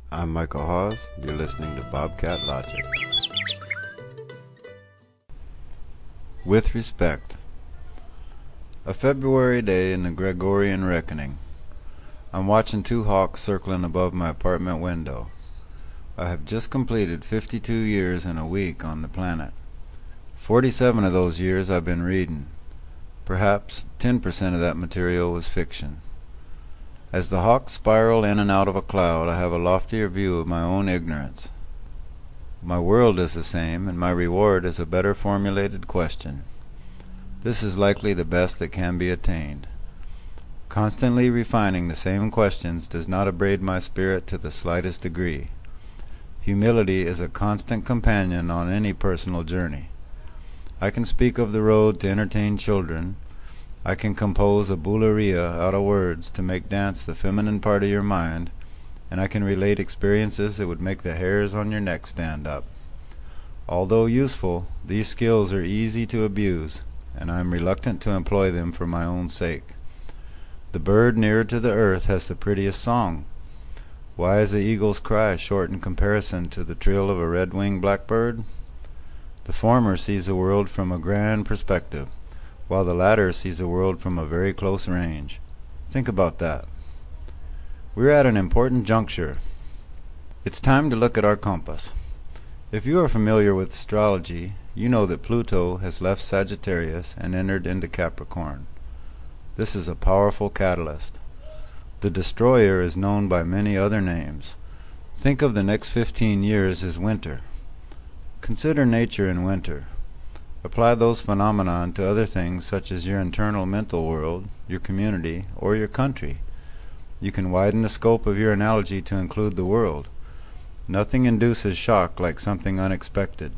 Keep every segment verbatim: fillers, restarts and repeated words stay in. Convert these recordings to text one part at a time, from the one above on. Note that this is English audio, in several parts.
I'm Michael Hawes. You're listening to Bobcat Logic. With respect. A February day in the Gregorian reckoning. I'm watching two hawks circling above my apartment window. I have just completed fifty-two years and a week on the planet. forty-seven of those years I've been reading. Perhaps ten percent of that material was fiction. As the hawks spiral in and out of a cloud, I have a loftier view of my own ignorance. My world is the same, and my reward is a better formulated question. This is likely the best that can be attained. Constantly refining the same questions does not abrade my spirit to the slightest degree. Humility is a constant companion on any personal journey. I can speak of the road to entertain children. I can compose a bulería out of words to make dance the feminine part of your mind, and I can relate experiences that would make the hairs on your neck stand up. Although useful, these skills are easy to abuse, and I am reluctant to employ them for my own sake. The bird nearer to the earth has the prettiest song. Why is the eagle's cry short in comparison to the trill of a red-winged blackbird? The former sees the world from a grand perspective, while the latter sees the world from a very close range. Think about that. We're at an important juncture. It's time to look at our compass. If you are familiar with astrology, you know that Pluto has left Sagittarius and entered into Capricorn. This is a powerful catalyst. The destroyer is known by many other names. Think of the next fifteen years as winter. Consider nature in winter. Apply those phenomena to other things such as your internal mental world, your community, or your country. You can widen the scope of your analogy to include the world. Nothing induces shock like something unexpected.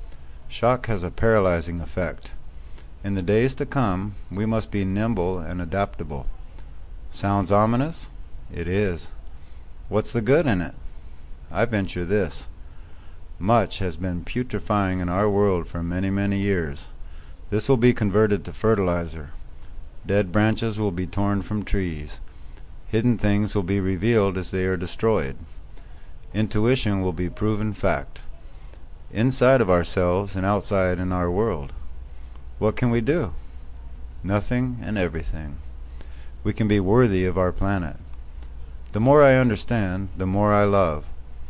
Shock has a paralyzing effect. In the days to come, we must be nimble and adaptable. Sounds ominous? It is. What's the good in it? I venture this. Much has been putrefying in our world for many, many years. This will be converted to fertilizer. Dead branches will be torn from trees. Hidden things will be revealed as they are destroyed. Intuition will be proven fact. Inside of ourselves and outside in our world. What can we do? Nothing and everything. We can be worthy of our planet. The more I understand, the more I love.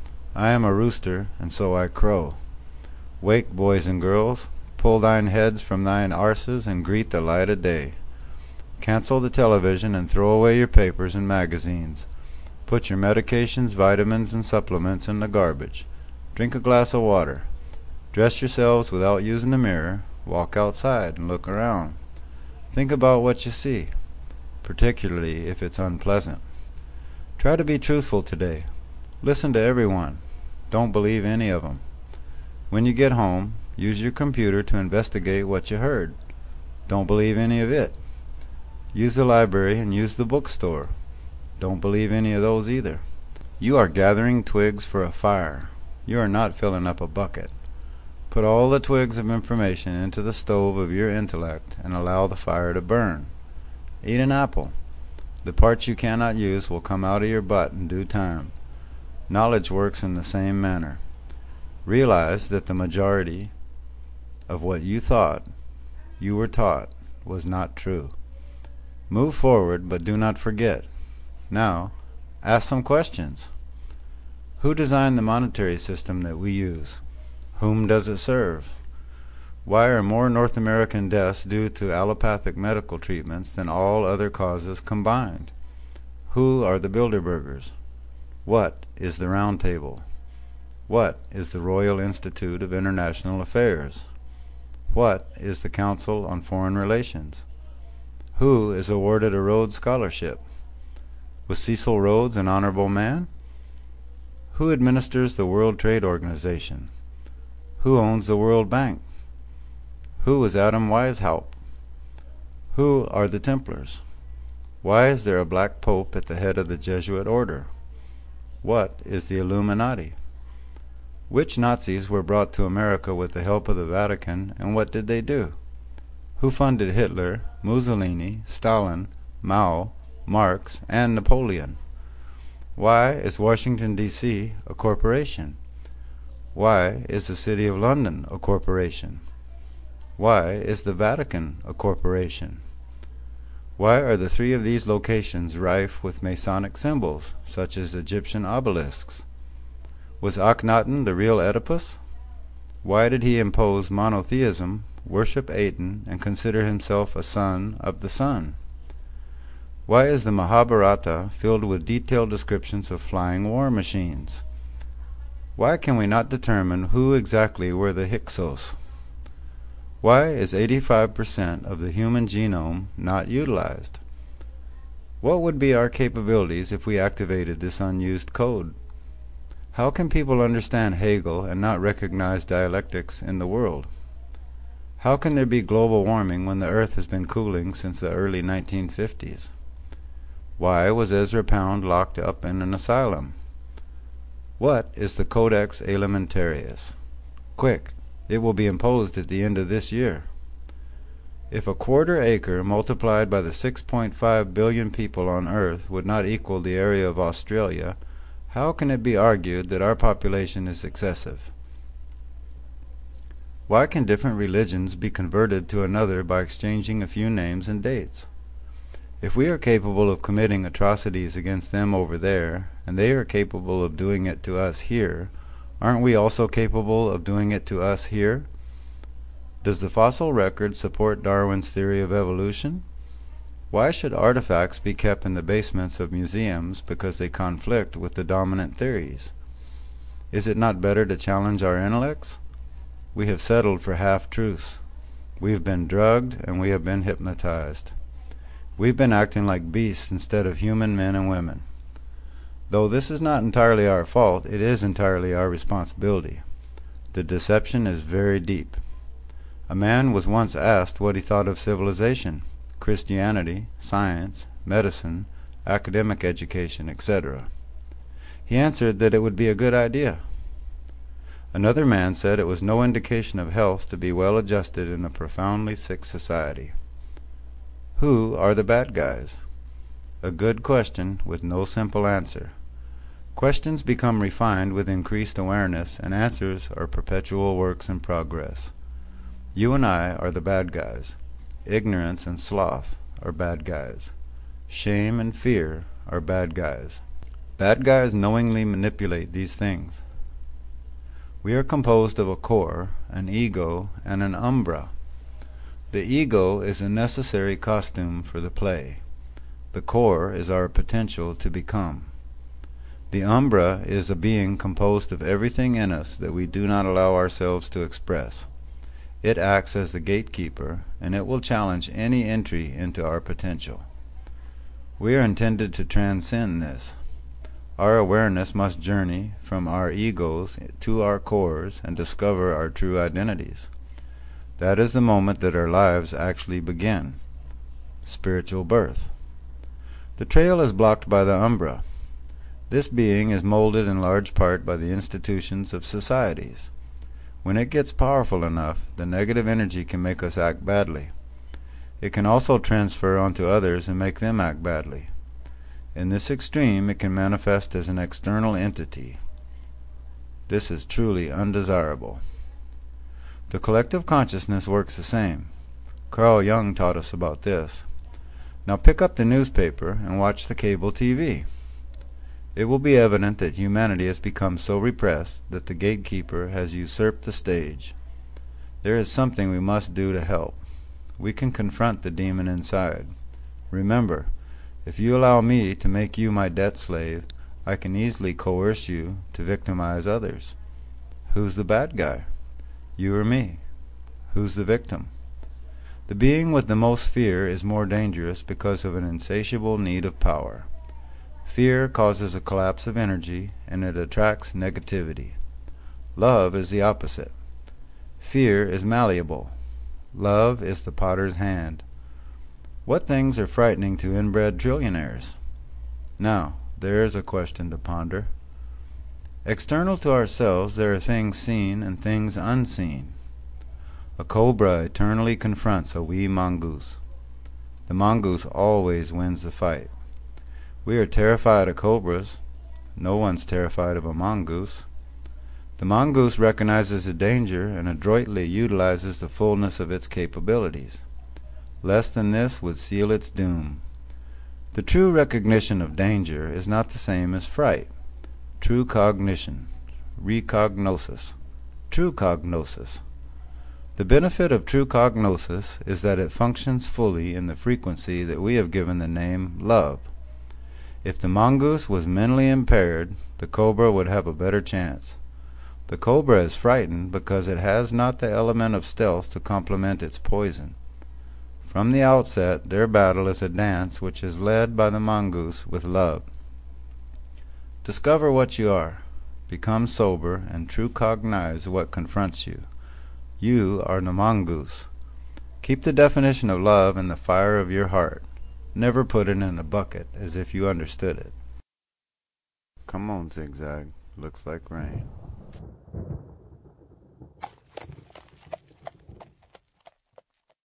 I am a rooster, and so I crow. Wake, boys and girls, pull thine heads from thine arses and greet the light of day. Cancel the television and throw away your papers and magazines. Put your medications, vitamins, and supplements in the garbage. Drink a glass of water. Dress yourselves without using a mirror. Walk outside and look around. Think about what you see, particularly if it's unpleasant. Try to be truthful today. Listen to everyone. Don't believe any of them. When you get home, use your computer to investigate what you heard. Don't believe any of it. Use the library and use the bookstore. Don't believe any of those either. You are gathering twigs for a fire. You are not filling up a bucket. Put all the twigs of information into the stove of your intellect and allow the fire to burn. Eat an apple. The parts you cannot use will come out of your butt in due time. Knowledge works in the same manner. Realize that the majority of what you thought you were taught was not true. Move forward, but do not forget. Now, ask some questions. Who designed the monetary system that we use? Whom does it serve? Why are more North American deaths due to allopathic medical treatments than all other causes combined? Who are the Bilderbergers? What is the Round Table? What is the Royal Institute of International Affairs? What is the Council on Foreign Relations? Who is awarded a Rhodes Scholarship? Was Cecil Rhodes an honorable man? Who administers the World Trade Organization? Who owns the World Bank? Who is Adam Weishaupt? Who are the Templars? Why is there a black pope at the head of the Jesuit order? What is the Illuminati? Which Nazis were brought to America with the help of the Vatican, and what did they do? Who funded Hitler, Mussolini, Stalin, Mao, Marx, and Napoleon? Why is Washington, D C a corporation? Why is the City of London a corporation? Why is the Vatican a corporation? Why are the three of these locations rife with Masonic symbols, such as Egyptian obelisks? Was Akhenaten the real Oedipus? Why did he impose monotheism, worship Aten, and consider himself a son of the sun? Why is the Mahabharata filled with detailed descriptions of flying war machines? Why can we not determine who exactly were the Hyksos? Why is eighty-five percent of the human genome not utilized? What would be our capabilities if we activated this unused code? How can people understand Hegel and not recognize dialectics in the world? How can there be global warming when the Earth has been cooling since the early nineteen fifties? Why was Ezra Pound locked up in an asylum? What is the Codex Alimentarius? Quick! It will be imposed at the end of this year. If a quarter acre multiplied by the six point five billion people on Earth would not equal the area of Australia, how can it be argued that our population is excessive? Why can different religions be converted to another by exchanging a few names and dates? If we are capable of committing atrocities against them over there, and they are capable of doing it to us here, aren't we also capable of doing it to us here? Does the fossil record support Darwin's theory of evolution? Why should artifacts be kept in the basements of museums because they conflict with the dominant theories? Is it not better to challenge our intellects? We have settled for half-truths. We have been drugged and we have been hypnotized. We've been acting like beasts instead of human men and women. Though this is not entirely our fault, it is entirely our responsibility. The deception is very deep. A man was once asked what he thought of civilization, Christianity, science, medicine, academic education, et cetera. He answered that it would be a good idea. Another man said it was no indication of health to be well adjusted in a profoundly sick society. Who are the bad guys? A good question with no simple answer. Questions become refined with increased awareness, and answers are perpetual works in progress. You and I are the bad guys. Ignorance and sloth are bad guys. Shame and fear are bad guys. Bad guys knowingly manipulate these things. We are composed of a core, an ego, and an umbra. The ego is a necessary costume for the play. The core is our potential to become. The umbra is a being composed of everything in us that we do not allow ourselves to express. It acts as the gatekeeper, and it will challenge any entry into our potential. We are intended to transcend this. Our awareness must journey from our egos to our cores and discover our true identities. That is the moment that our lives actually begin. Spiritual birth. The trail is blocked by the umbra. This being is molded in large part by the institutions of societies. When it gets powerful enough, the negative energy can make us act badly. It can also transfer onto others and make them act badly. In this extreme, it can manifest as an external entity. This is truly undesirable. The collective consciousness works the same. Carl Jung taught us about this. Now pick up the newspaper and watch the cable T V. It will be evident that humanity has become so repressed that the gatekeeper has usurped the stage. There is something we must do to help. We can confront the demon inside. Remember, if you allow me to make you my debt slave, I can easily coerce you to victimize others. Who's the bad guy? You or me? Who's the victim? The being with the most fear is more dangerous because of an insatiable need of power. Fear causes a collapse of energy, and it attracts negativity. Love is the opposite. Fear is malleable. Love is the potter's hand. What things are frightening to inbred trillionaires? Now, there is a question to ponder. External to ourselves, there are things seen and things unseen. A cobra eternally confronts a wee mongoose. The mongoose always wins the fight. We are terrified of cobras. No one's terrified of a mongoose. The mongoose recognizes a danger and adroitly utilizes the fullness of its capabilities. Less than this would seal its doom. The true recognition of danger is not the same as fright. True cognition, recognosis, true cognosis. The benefit of true cognosis is that it functions fully in the frequency that we have given the name love. If the mongoose was mentally impaired, the cobra would have a better chance. The cobra is frightened because it has not the element of stealth to complement its poison. From the outset, their battle is a dance which is led by the mongoose with love. Discover what you are. Become sober and true cognize what confronts you. You are the mongoose. Keep the definition of love in the fire of your heart. Never put it in a bucket as if you understood it. Come on, Zigzag. Looks like rain.